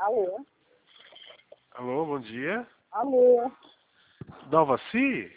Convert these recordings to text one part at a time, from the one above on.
Alô? Alô, bom dia. Alô? Dalvaci?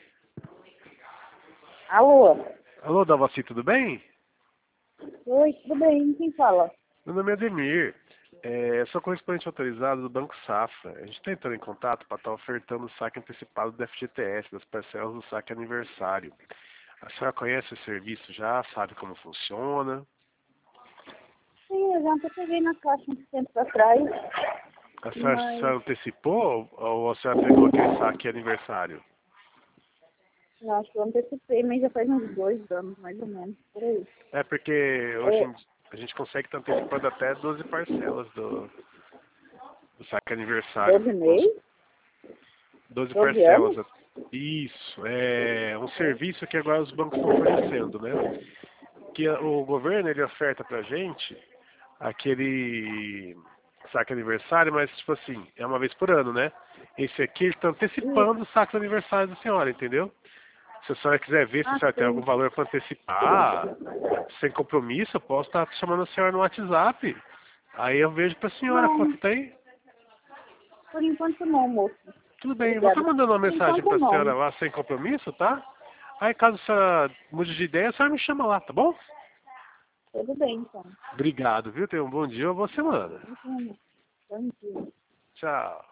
Alô? Alô, Dalvaci, tudo bem? Oi, tudo bem? Quem fala? Meu nome é Ademir. Eu sou correspondente autorizado do Banco Safra. A gente está entrando em contato para estar ofertando o saque antecipado do FGTS, das parcelas do saque aniversário. A senhora conhece esse serviço já? Sabe como funciona? Sim, eu já até peguei na caixa um tempo atrás, A senhora mas antecipou ou a senhora pegou aquele saque aniversário? eu acho que eu antecipei, mas já faz uns 2 anos, mais ou menos, por aí. É porque hoje a gente consegue estar antecipando até 12 parcelas do saque aniversário. 12 meses? 12 12 anos? parcelas. Isso, é um serviço que agora os bancos estão fornecendo, né? Que o governo ele oferta pra gente aquele saque aniversário, mas tipo assim, é uma vez por ano, né? Esse aqui ele está antecipando o saque aniversário da senhora, entendeu? Se a senhora quiser ver se a Ah, senhora tem algum sim. valor para antecipar, sem compromisso, eu posso estar chamando a senhora no WhatsApp. Aí eu vejo pra senhora Não, quanto tem. por enquanto não, moço. Tudo bem, eu vou estar Obrigada. mandando uma Por mensagem enquanto pra senhora não. lá sem compromisso, tá? Aí caso a senhora mude de ideia, a senhora me chama lá, tá bom? Tudo bem, então. Obrigado, viu? Tenha um bom dia ou boa semana. Bom dia. Tchau.